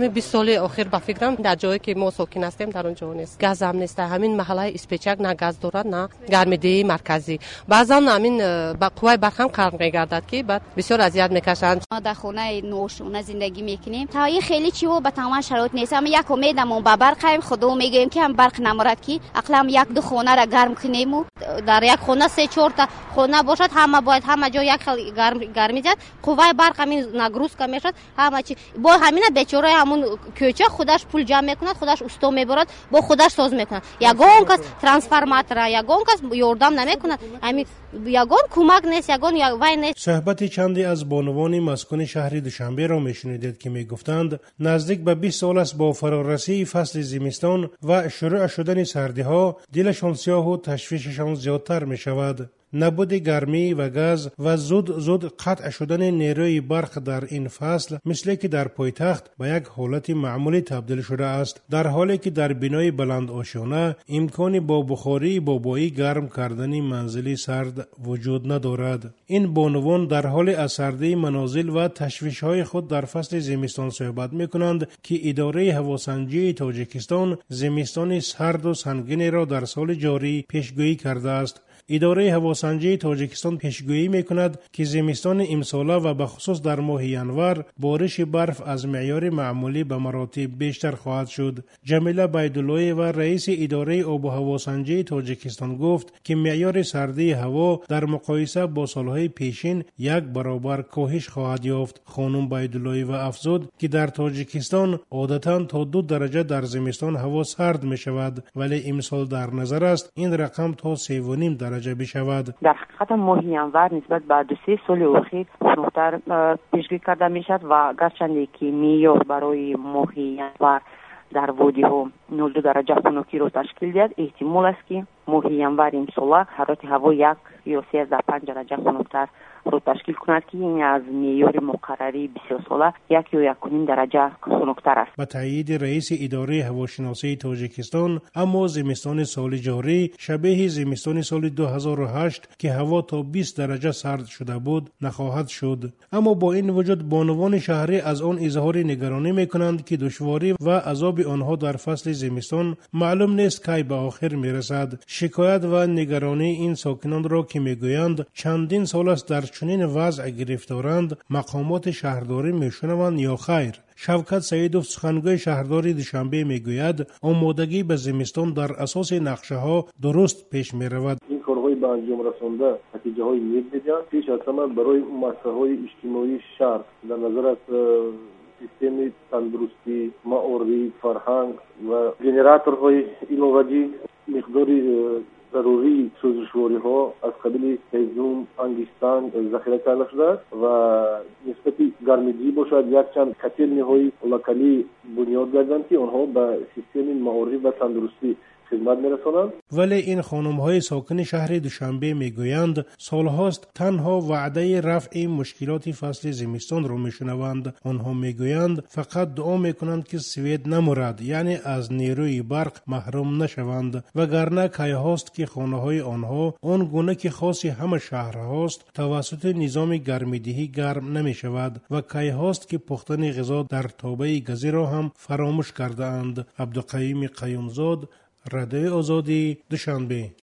20 سال اخیر با فکرم در جایی که ما ساکن هستیم در اونجا نیست، گاز هم نیست. همین محله اسپیچک نه گاز دارد نه گرمایدهی مرکزی. بعضا همین با قوای برق هم کار میگردد که بعد بسیار اذیت میکشند. ما در خونه نوشونه زندگی میکنیم، تا خیلی چیو به تمام شرایط نیست. ما یک امیدمون به برق خدا میگیم که هم برق نمرد که اقلام یک دو خونه را گرم کنیم و در یک خونه 3-4 تا خونه باشد، همه باید همه جا یک گرمی زد. قوای برق همین نگروز که میشد همه چی با همین بیچاره همون کوچه خودش پول جمع میکند، خودش استو میبرد، با خودش ساز میکند. یگان کس ترانسفورماتور یگان کس یاردم نمیکند، همین یگان کمک نیست، یگان وای نیست. صحبت چندی از بانوان مسکن شهر دوشنبه را میشنیدید که میگفتند نزدیک به 20 سال است با فرارسی فصل زمستان و شروع شدن سردی ها دلشان سیاه و تشویششان زیادتر می شود. نبود گرمی و گاز و زود قطع شدن نیروی برق در این فصل مثل که در پایتخت به یک حالت معمولی تبدیل شده است، در حالی که در بنای بلند آشیانه امکانی با بخاری بابایی گرم کردن منزلی سرد وجود ندارد. این بانوان در حال از سردی منازل و تشویش‌های خود در فصل زمستان صحبت می‌کنند که اداره هواسنجی تاجیکستان زمستان سرد و سنگین را در سال جاری پیشگویی کرده است. اداره هواسنجی تاجیکستان پیشگویی میکند که زمستان امساله و به خصوص در ماه ینور بارش برف از معیار معمولی به مراتب بیشتر خواهد شد. جمیله بیداللهی و رئیس اداره آب و هواسنجی تاجیکستان گفت که معیار سردی هوا در مقایسه با سالهای پیشین 1 برابر کاهش خواهد یافت. خانم بیداللهی و افزود که در تاجیکستان عادتاً تا 2 درجه در زمستان هوا سرد می شود، ولی امسال در نظر است این رقم تا 3.5 درجه بشود. در حقیقت ماه ینور نسبت به 2-3 سال اخیر خنک‌تر پیشگویی کرده می شود و گرچند که معیار برای ماه ینور در وادی ها 0.2 درجه خنکی را تشکیل دهد، احتمال است که ماه ینور امسال حرارت هوا 1 یا 3.5 درجه خنک‌تر را تشکیل کند که این از معیار مقرری بسیار ساله 1 یا 1.5 درجه خنک‌تر است. با تایید رئیس اداره هواشناسی تاجیکستان، اما زمستان سال جاری شبیه زمستان سال 2008 که هوا تا 20 درجه سرد شده بود نخواهد شد. اما با این وجود بانوان شهری از آن اظهار نگرانی میکنند که دشواری و عذاب آنها در فصل زمستان معلوم نیست کی به آخر میرسد. شکایت و نگرانی این ساکنان را که میگویند چندین سال است در چنین وضع گرفتارند مقامات شهرداری میشنوند یا خیر. شوکت سیدوف سخنگوی شهرداری دوشنبه میگوید آمادگی به زمستان در اساس نقشه ها درست پیش می رود. این کارهای به انجام رسانده نتیجه های نیک میدهد. پیش از همه برای مسائل های اجتماعی شهر در نظر است سیستم تندرستی، معارف، فرهنگ و جنراتورهای ایلوگی مقداری ضروری سوزشواری ها از قبیل هیزم، انگشتان ذخیره کرده شده است و نسبتی گرمگی باشد یک چند کتل های لکالی بنیاد گردند که آنها به سیستم معارف و تندرستی خدمت می‌رسانند. ولی این خانم‌های ساکن شهر دوشنبه میگویند سالهاست تنها وعده رفع مشکلات فصل زمستان را میشنوند. آنها میگویند فقط دعا میکنند که سوید نمرد، یعنی از نیروی برق محروم نشوند، وگرنه کی هاست که خانه‌های آنها آن گونه که خاص همه شهرهاست توسط نظام گرمیدهی گرم نمیشود و کی هاست که پختن غذا در تابه گازی را هم فراموش کرده اند. عبدالقیوم قیومزاد، رادیو آزادی، دوشنبه.